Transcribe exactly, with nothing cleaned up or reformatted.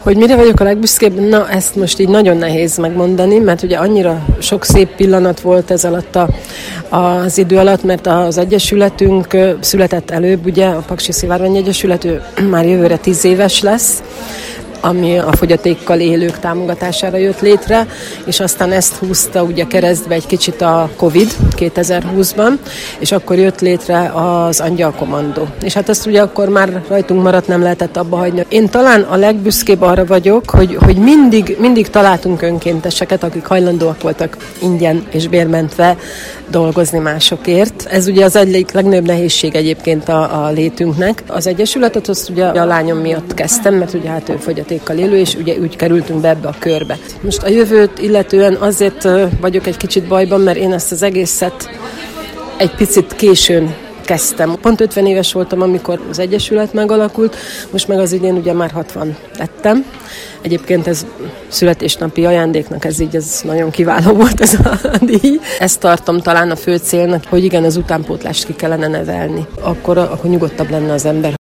Hogy mire vagyok a legbüszkébb? Na, ezt most így nagyon nehéz megmondani, mert ugye annyira sok szép pillanat volt ez alatt a, az idő alatt, mert az egyesületünk született előbb, ugye a Paksi Szivárvány Egyesület, ő már jövőre tíz éves lesz, ami a fogyatékkal élők támogatására jött létre, és aztán ezt húzta ugye keresztbe egy kicsit a Covid kétezer-húszban, és akkor jött létre az Angyalkommandó. És hát ezt ugye akkor már rajtunk maradt, nem lehetett abba hagyni. Én talán a legbüszkébb arra vagyok, hogy, hogy mindig, mindig találtunk önkénteseket, akik hajlandóak voltak ingyen és bérmentve dolgozni másokért. Ez ugye az egyik legnagyobb nehézség egyébként a, a létünknek. Az Egyesületet azt ugye a lányom miatt kezdtem, mert ugye hát ő fogyatékkal élő, és ugye úgy kerültünk be ebbe a körbe. Most a jövőt illetően azért vagyok egy kicsit bajban, mert én ezt az egészet egy picit későn kezdtem. Pont ötven éves voltam, amikor az Egyesület megalakult, most meg az idén ugye már hatvan lettem. Egyébként ez születésnapi ajándéknak, ez így ez nagyon kiváló volt ez a díj. Ezt tartom talán a fő célnak, hogy igen, az utánpótlást ki kellene nevelni. Akkor, akkor nyugodtabb lenne az ember.